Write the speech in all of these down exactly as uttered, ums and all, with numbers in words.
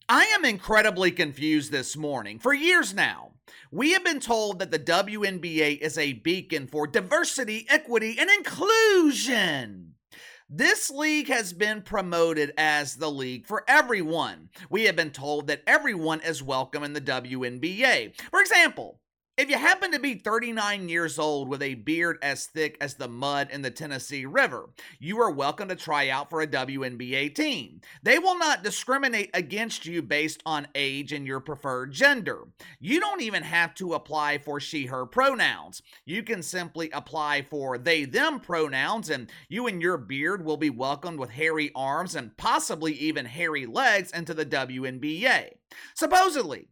I am incredibly confused this morning. For years now, we have been told that the W N B A is a beacon for diversity, equity, and inclusion. This league has been promoted as the league for everyone. We have been told that everyone is welcome in the W N B A. For example, if you happen to be thirty-nine years old with a beard as thick as the mud in the Tennessee River, you are welcome to try out for a W N B A team. They will not discriminate against you based on age and your preferred gender. You don't even have to apply for she/her pronouns. You can simply apply for they/them pronouns, and you and your beard will be welcomed with hairy arms and possibly even hairy legs into the W N B A. Supposedly,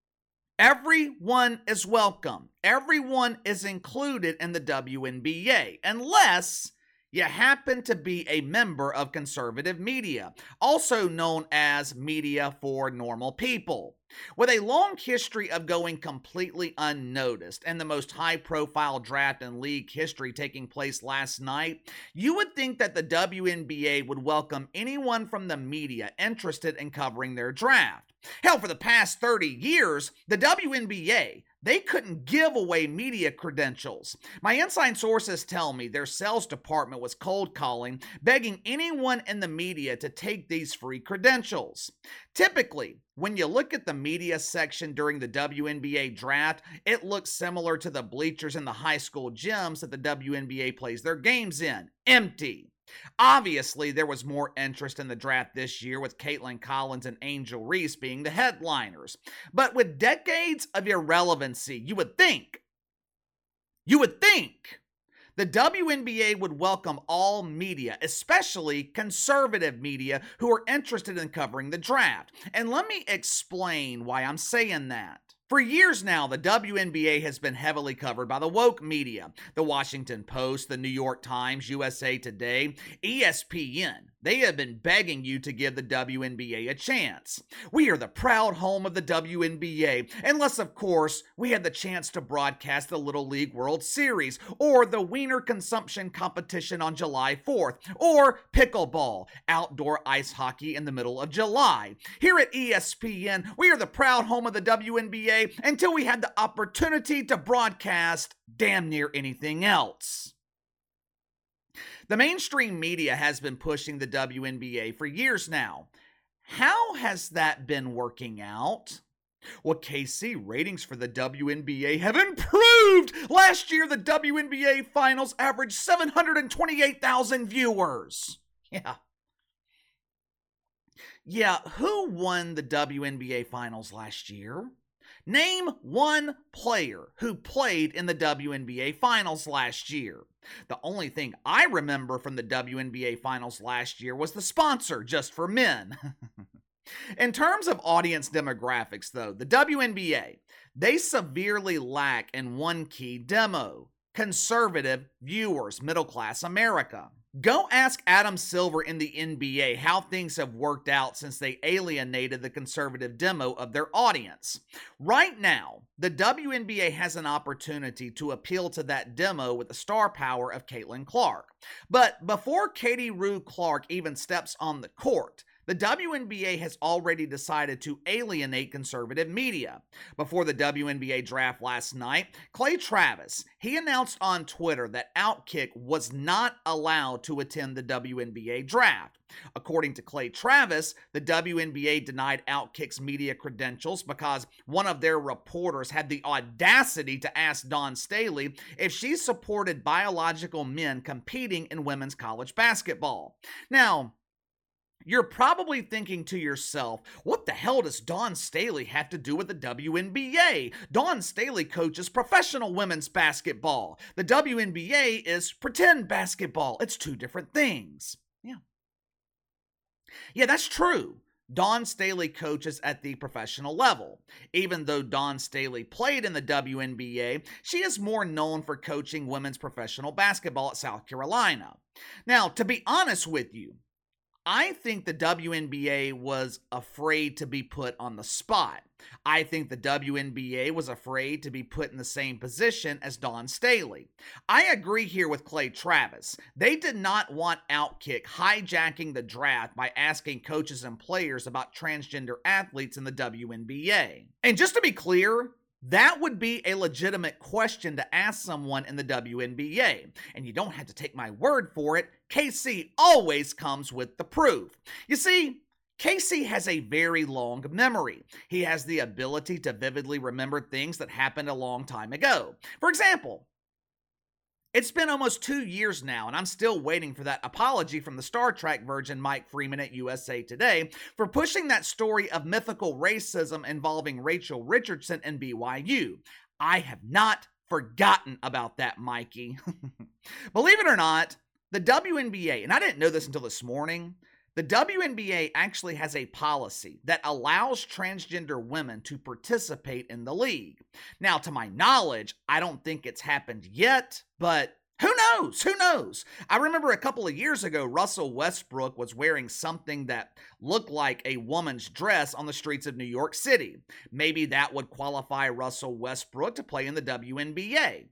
everyone is welcome. Everyone is included in the W N B A, unless you happen to be a member of conservative media, also known as Media for Normal People. With a long history of going completely unnoticed and the most high-profile draft in league history taking place last night, you would think that the W N B A would welcome anyone from the media interested in covering their draft. Hell, for the past thirty years, the W N B A, they couldn't give away media credentials. My inside sources tell me their sales department was cold calling, begging anyone in the media to take these free credentials. Typically, when you look at the media section during the W N B A draft, it looks similar to the bleachers in the high school gyms that the W N B A plays their games in. Empty. Obviously, there was more interest in the draft this year, with Caitlin Collins and Angel Reese being the headliners. But with decades of irrelevancy, you would think, you would think the W N B A would welcome all media, especially conservative media, who are interested in covering the draft. And let me explain why I'm saying that. For years now, the W N B A has been heavily covered by the woke media. The Washington Post, the New York Times, U S A Today, E S P N. They have been begging you to give the W N B A a chance. We are the proud home of the W N B A, unless, of course, we had the chance to broadcast the Little League World Series, or the Wiener Consumption Competition on July fourth, or pickleball, outdoor ice hockey in the middle of July. Here at E S P N, we are the proud home of the W N B A until we had the opportunity to broadcast damn near anything else. The mainstream media has been pushing the W N B A for years now. How has that been working out? Well, K C, ratings for the W N B A have improved. Last year, the W N B A Finals averaged seven hundred twenty-eight thousand viewers. Yeah. Yeah, who won the W N B A Finals last year? Name one player who played in the W N B A Finals last year. The only thing I remember from the W N B A Finals last year was the sponsor, Just for Men. In terms of audience demographics, though, the W N B A, they severely lack in one key demo: conservative viewers, middle-class America. Go ask Adam Silver in the N B A how things have worked out since they alienated the conservative demo of their audience. Right now, the W N B A has an opportunity to appeal to that demo with the star power of Caitlin Clark. But before Katie Rue Clark even steps on the court, the W N B A has already decided to alienate conservative media. Before the W N B A draft last night, Clay Travis, he announced on Twitter that Outkick was not allowed to attend the W N B A draft. According to Clay Travis, the W N B A denied Outkick's media credentials because one of their reporters had the audacity to ask Dawn Staley if she supported biological men competing in women's college basketball. Now, you're probably thinking to yourself, what the hell does Dawn Staley have to do with the W N B A? Dawn Staley coaches professional women's basketball. The W N B A is pretend basketball. It's two different things. Yeah. Yeah, that's true. Dawn Staley coaches at the professional level. Even though Dawn Staley played in the W N B A, she is more known for coaching women's professional basketball at South Carolina. Now, to be honest with you, I think the W N B A was afraid to be put on the spot. I think the W N B A was afraid to be put in the same position as Dawn Staley. I agree here with Clay Travis. They did not want Outkick hijacking the draft by asking coaches and players about transgender athletes in the W N B A. And just to be clear, that would be a legitimate question to ask someone in the W N B A. And you don't have to take my word for it. K C always comes with the proof. You see, K C has a very long memory. He has the ability to vividly remember things that happened a long time ago. For example, it's been almost two years now, and I'm still waiting for that apology from the Star Trek virgin Mike Freeman at U S A Today for pushing that story of mythical racism involving Rachel Richardson and B Y U. I have not forgotten about that, Mikey. Believe it or not, the W N B A, and I didn't know this until this morning, the W N B A actually has a policy that allows transgender women to participate in the league. Now, to my knowledge, I don't think it's happened yet, but who knows? Who knows? I remember a couple of years ago, Russell Westbrook was wearing something that looked like a woman's dress on the streets of New York City. Maybe that would qualify Russell Westbrook to play in the W N B A.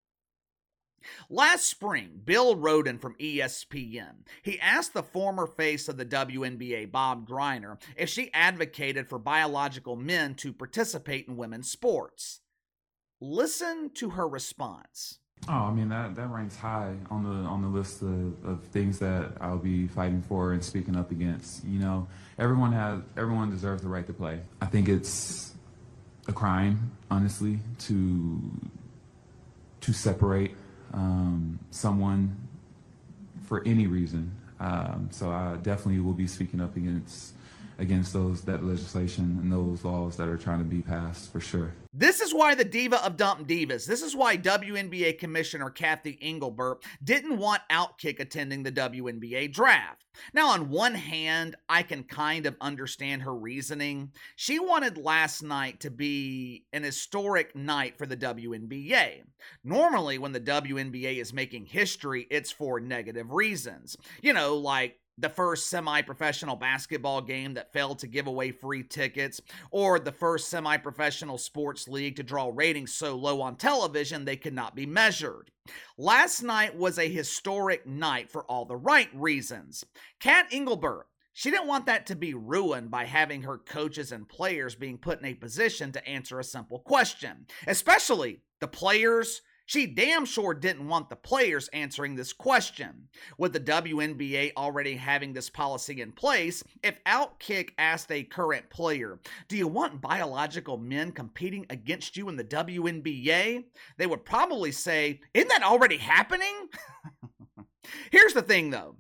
Last spring, Bill Rhoden from E S P N, he asked the former face of the W N B A, Bob Greiner, if she advocated for biological men to participate in women's sports. Listen to her response. Oh, I mean, that, that ranks high on the on the list of, of things that I'll be fighting for and speaking up against. You know, everyone has everyone deserves the right to play. I think it's a crime, honestly, to to separate um, someone for any reason. Um, so I definitely will be speaking up against against those that legislation and those laws that are trying to be passed for sure. This is why the diva of dump divas, this is why W N B A Commissioner Kathy Engelbert didn't want Outkick attending the W N B A draft. Now, on one hand, I can kind of understand her reasoning. She wanted last night to be an historic night for the W N B A. Normally, when the W N B A is making history, it's for negative reasons. You know, like the first semi-professional basketball game that failed to give away free tickets, or the first semi-professional sports league to draw ratings so low on television they could not be measured. Last night was a historic night for all the right reasons. Kat Engelbert, she didn't want that to be ruined by having her coaches and players being put in a position to answer a simple question, especially the players. She damn sure didn't want the players answering this question. With the W N B A already having this policy in place, if Outkick asked a current player, do you want biological men competing against you in the W N B A? They would probably say, isn't that already happening? Here's the thing though.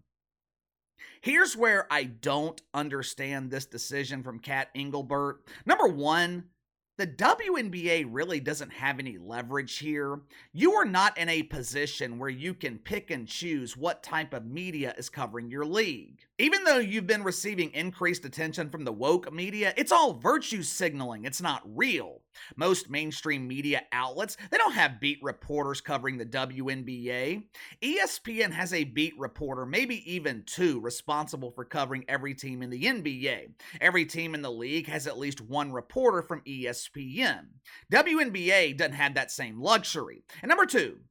Here's where I don't understand this decision from Kat Engelbert. Number one, the W N B A really doesn't have any leverage here. You are not in a position where you can pick and choose what type of media is covering your league. Even though you've been receiving increased attention from the woke media, it's all virtue signaling. It's not real. Most mainstream media outlets, they don't have beat reporters covering the W N B A. E S P N has a beat reporter, maybe even two, responsible for covering every team in the N B A. Every team in the league has at least one reporter from E S P N. W N B A doesn't have that same luxury. And number two,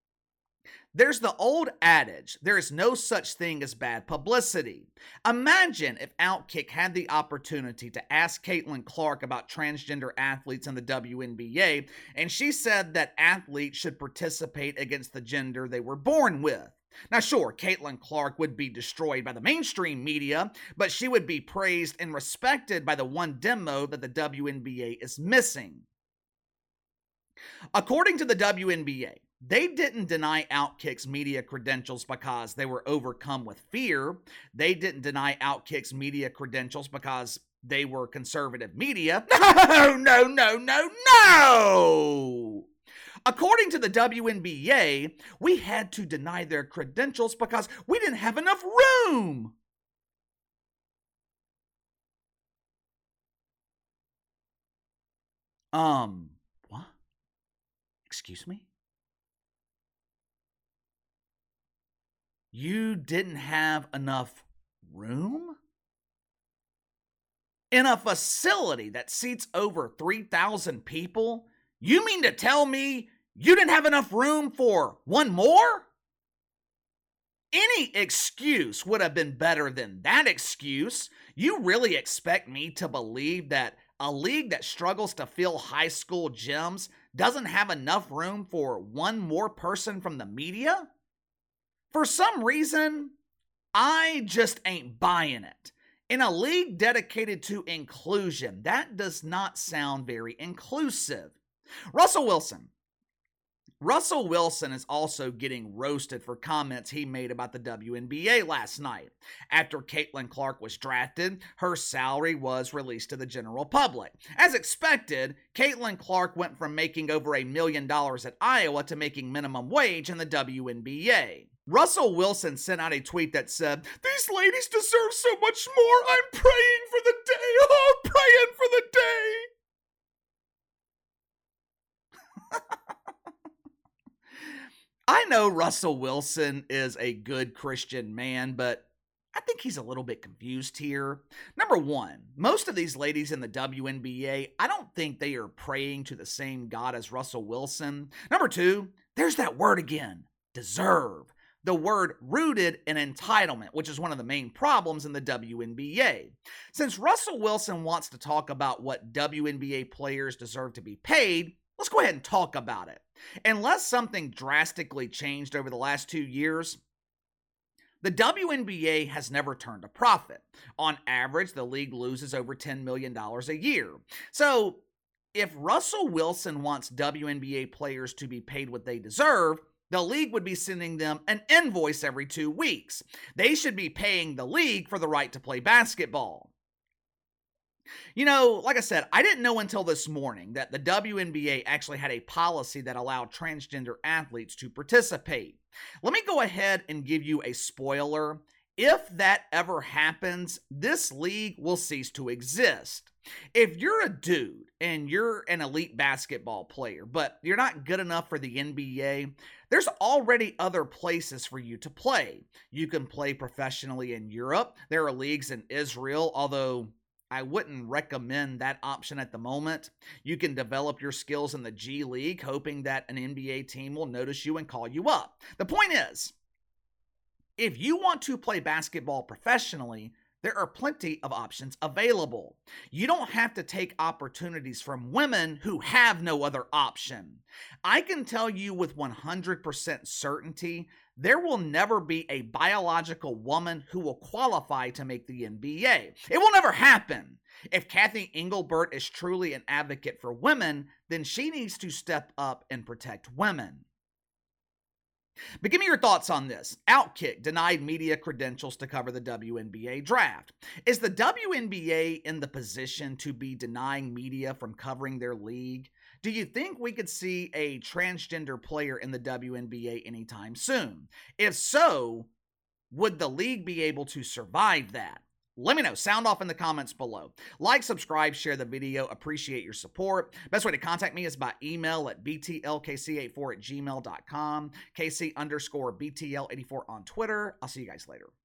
there's the old adage, there is no such thing as bad publicity. Imagine if Outkick had the opportunity to ask Caitlin Clark about transgender athletes in the W N B A, and she said that athletes should participate against the gender they were born with. Now sure, Caitlin Clark would be destroyed by the mainstream media, but she would be praised and respected by the one demo that the W N B A is missing. According to the W N B A, they didn't deny Outkick's media credentials because they were overcome with fear. They didn't deny Outkick's media credentials because they were conservative media. No, no, no, no, no! According to the W N B A, we had to deny their credentials because we didn't have enough room. Um, what? Excuse me? You didn't have enough room? In a facility that seats over three thousand people, you mean to tell me you didn't have enough room for one more? Any excuse would have been better than that excuse. You really expect me to believe that a league that struggles to fill high school gyms doesn't have enough room for one more person from the media? For some reason, I just ain't buying it. In a league dedicated to inclusion, that does not sound very inclusive. Russell Wilson. Russell Wilson is also getting roasted for comments he made about the W N B A last night. After Caitlin Clark was drafted, her salary was released to the general public. As expected, Caitlin Clark went from making over a million dollars at Iowa to making minimum wage in the W N B A. Russell Wilson sent out a tweet that said, "These ladies deserve so much more. I'm praying for the day. Oh, praying for the day." I know Russell Wilson is a good Christian man, but I think he's a little bit confused here. Number one, most of these ladies in the W N B A, I don't think they are praying to the same God as Russell Wilson. Number two, there's that word again, deserve. The word rooted in entitlement, which is one of the main problems in the W N B A. Since Russell Wilson wants to talk about what W N B A players deserve to be paid, let's go ahead and talk about it. Unless something drastically changed over the last two years, the W N B A has never turned a profit. On average, the league loses over ten million dollars a year. So, if Russell Wilson wants W N B A players to be paid what they deserve, the league would be sending them an invoice every two weeks. They should be paying the league for the right to play basketball. You know, like I said, I didn't know until this morning that the W N B A actually had a policy that allowed transgender athletes to participate. Let me go ahead and give you a spoiler. If that ever happens, this league will cease to exist. If you're a dude and you're an elite basketball player, but you're not good enough for the N B A, there's already other places for you to play. You can play professionally in Europe. There are leagues in Israel, although I wouldn't recommend that option at the moment. You can develop your skills in the G League, hoping that an N B A team will notice you and call you up. The point is, if you want to play basketball professionally, there are plenty of options available. You don't have to take opportunities from women who have no other option. I can tell you with one hundred percent certainty, there will never be a biological woman who will qualify to make the N B A. It will never happen. If Kathy Engelbert is truly an advocate for women, then she needs to step up and protect women. But give me your thoughts on this. Outkick denied media credentials to cover the W N B A draft. Is the W N B A in the position to be denying media from covering their league? Do you think we could see a transgender player in the W N B A anytime soon? If so, would the league be able to survive that? Let me know. Sound off in the comments below. Like, subscribe, share the video. Appreciate your support. Best way to contact me is by email at b t l k c eighty-four at gmail dot com, kc underscore b t l eighty-four on Twitter. I'll see you guys later.